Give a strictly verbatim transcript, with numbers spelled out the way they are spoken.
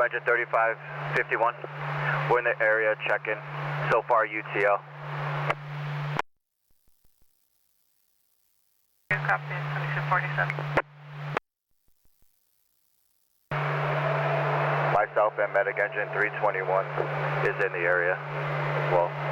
engine thirty-five fifty-one. We're in the area checking. So far, U T L. Copy, twenty-two forty-seven. Myself and medic engine three twenty-one is in the area as well.